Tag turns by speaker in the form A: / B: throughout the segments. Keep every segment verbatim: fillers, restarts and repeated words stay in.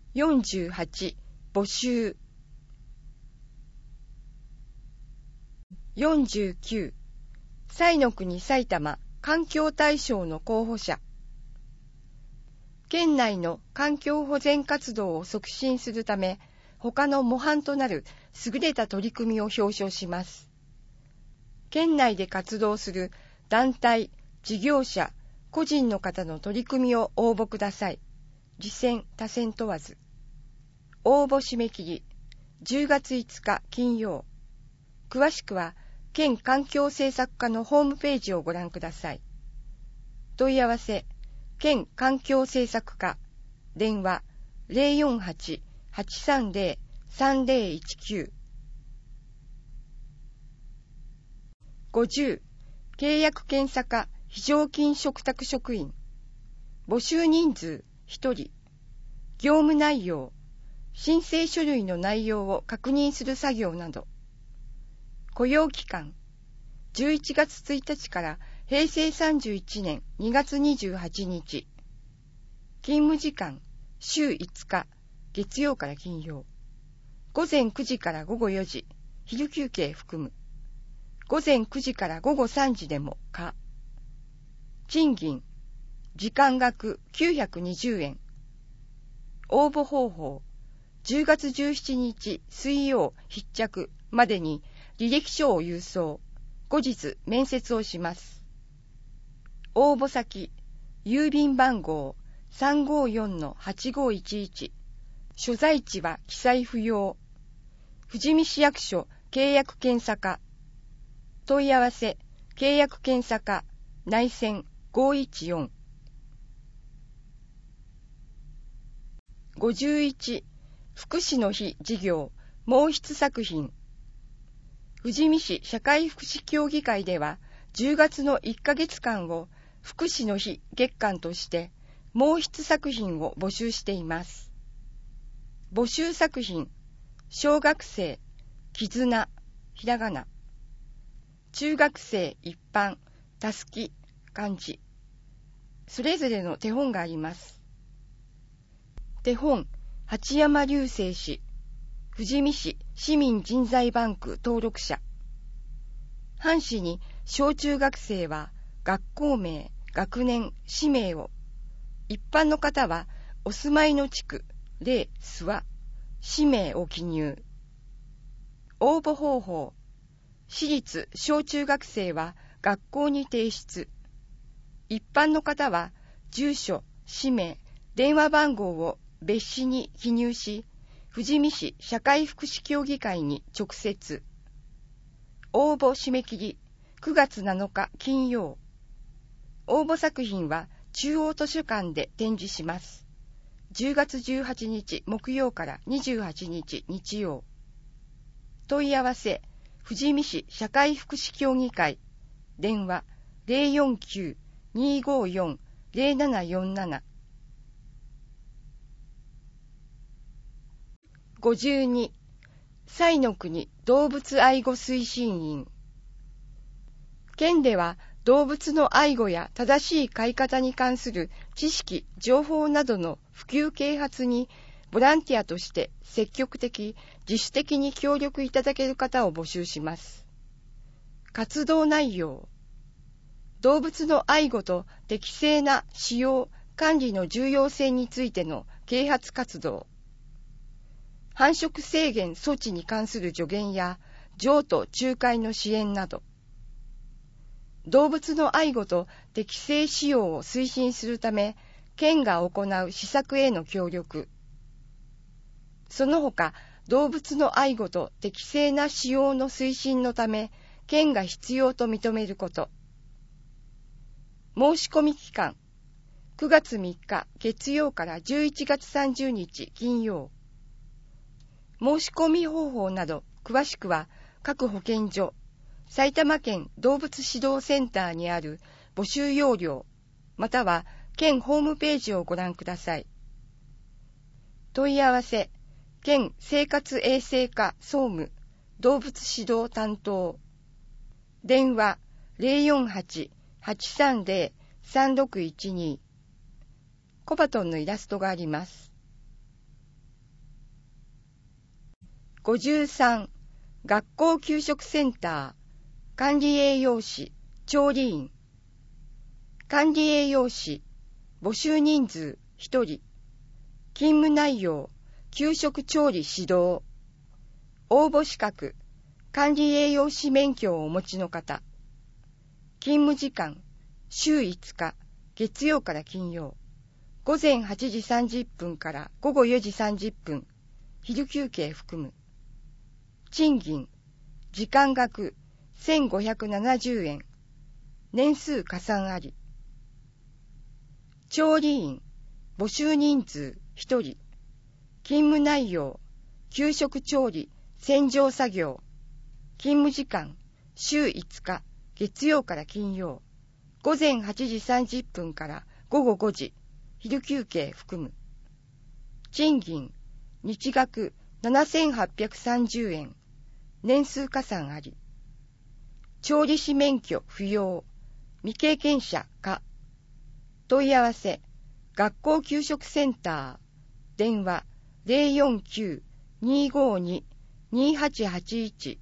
A: よんじゅうはち、募集。よんじゅうきゅう、彩の国埼玉環境大賞の候補者。県内の環境保全活動を促進するため、他の模範となる優れた取り組みを表彰します。県内で活動する団体、事業者、個人の方の取り組みを応募ください。次選、他選問わず。応募締め切り、じゅうがついつか金曜。詳しくは、県環境政策課のホームページをご覧ください。問い合わせ、県環境政策課、電話 ゼロよんはち はちさんゼロ さんゼロいちきゅう。ごじゅう、契約検査課非常勤嘱託職員。募集人数ひとり。業務内容、申請書類の内容を確認する作業など。雇用期間、じゅういちがつついたちからへいせいさんじゅういちねんにがつにじゅうはちにち。勤務時間、週いつか、月曜から金曜。ごぜんくじからごごよじ、昼休憩含む。ごぜんくじからごごさんじでも可。賃金、時間額きゅうひゃくにじゅうえん。応募方法、じゅうがつじゅうしちにち水曜必着までに履歴書を郵送。後日面接をします。応募先、郵便番号 さんごよんのはちごいちいち。所在地は記載不要。富士見市役所契約検査課。問い合わせ、契約検査課、内線ごいちよん。ごじゅういち、福祉の日事業、毛筆作品。富士見市社会福祉協議会では、じゅうがつのいっかげつかんを福祉の日月間として、毛筆作品を募集しています。募集作品、小学生、絆、ひらがな。中学生一般、たすき、漢字。それぞれの手本があります。手本、八山隆生氏、富士見市市民人材バンク登録者。半紙に小中学生は学校名、学年、氏名を。一般の方はお住まいの地区、例、諏訪、氏名を記入。応募方法。私立小中学生は学校に提出。一般の方は住所、氏名、電話番号を別紙に記入し、富士見市社会福祉協議会に直接。応募締め切りくがつなのか金曜。応募作品は中央図書館で展示します。じゅうがつじゅうはちにち木曜からにじゅうはちにち日曜。問い合わせ、富士見市社会福祉協議会。電話 ゼロよんきゅう にーごーよん ゼロななよんなな。ごじゅうに、彩の国動物愛護推進員。県では動物の愛護や正しい飼い方に関する知識、情報などの普及啓発にボランティアとして積極的、自主的に協力いただける方を募集します。活動内容。動物の愛護と適正な使用、管理の重要性についての啓発活動。繁殖制限措置に関する助言や譲渡仲介の支援など。動物の愛護と適正使用を推進するため、県が行う施策への協力。その他、動物の愛護と適正な使用の推進のため、県が必要と認めること。申し込み期間、くがつみっか月曜からじゅういちがつさんじゅうにち金曜。申し込み方法など詳しくは各保健所、埼玉県動物指導センターにある募集要領、または県ホームページをご覧ください。問い合わせ、県生活衛生課総務動物指導担当。電話 ゼロよんはち はちさんゼロ さんろくいちに。コバトンのイラストがあります。 ごじゅうさん、学校給食センター、管理栄養士、調理員。管理栄養士、募集人数ひとり。勤務内容、給食調理指導。応募資格、管理栄養士免許をお持ちの方。勤務時間、週いつか、月曜から金曜。午前はちじさんじゅっぷんから午後よじさんじゅっぷん、昼休憩含む。賃金、時間額せんごひゃくななじゅうえん、年数加算あり。調理員、募集人数ひとり。勤務内容、給食調理、洗浄作業。勤務時間、週いつか、月曜から金曜。午前はちじさんじゅっぷんから午後ごじ、昼休憩含む。賃金、日額ななせんはっぴゃくさんじゅうえん、年数加算あり。調理師免許不要、未経験者か。問い合わせ、学校給食センター、電話 ゼロよんきゅう にーごーに にーはちはちいち。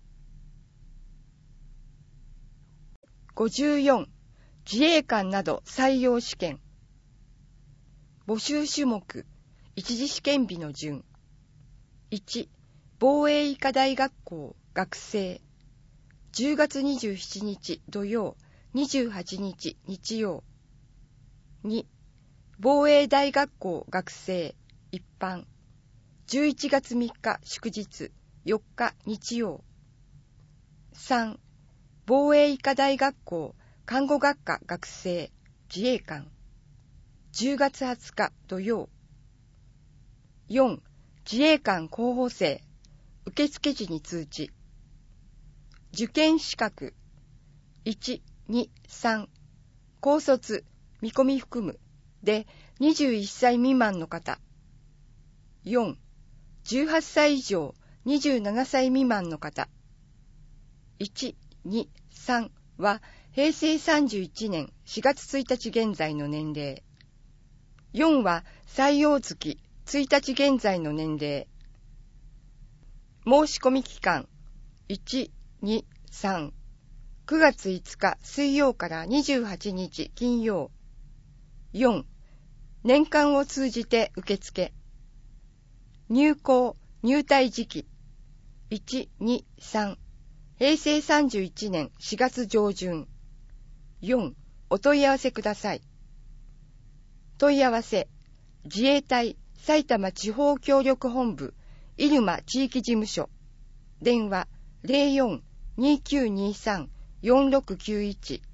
A: ごじゅうよん、自衛官など採用試験。募集種目、一次試験日の順。いち、防衛医科大学校学生。じゅうがつにじゅうしちにち土曜、にじゅうはちにち日曜。に、防衛大学校学生一般。じゅういちがつみっか祝日、よっか日曜。さん、防衛医科大学校看護学科学生自衛官。じゅうがつはつか土曜。よん、自衛官候補生受付時に通知。受験資格いち、に、さん、高卒見込み含むでにじゅういっさい未満の方。よん、じゅうはっさい以上にじゅうななさい未満の方。いち、に、さんはへいせいさんじゅういちねんしがつついたち現在の年齢。よんは採用月ついたち現在の年齢。申し込み期間いち、に、さん、くがついつか水曜からにじゅうはちにち金曜。よん、年間を通じて受付。入校、入隊時期いち、に、さん、へいせいさんじゅういちねんしがつ上旬。よん、お問い合わせください。問い合わせ、自衛隊埼玉地方協力本部入間地域事務所。電話 ゼロよん にーきゅうにーさん よんろくきゅういち。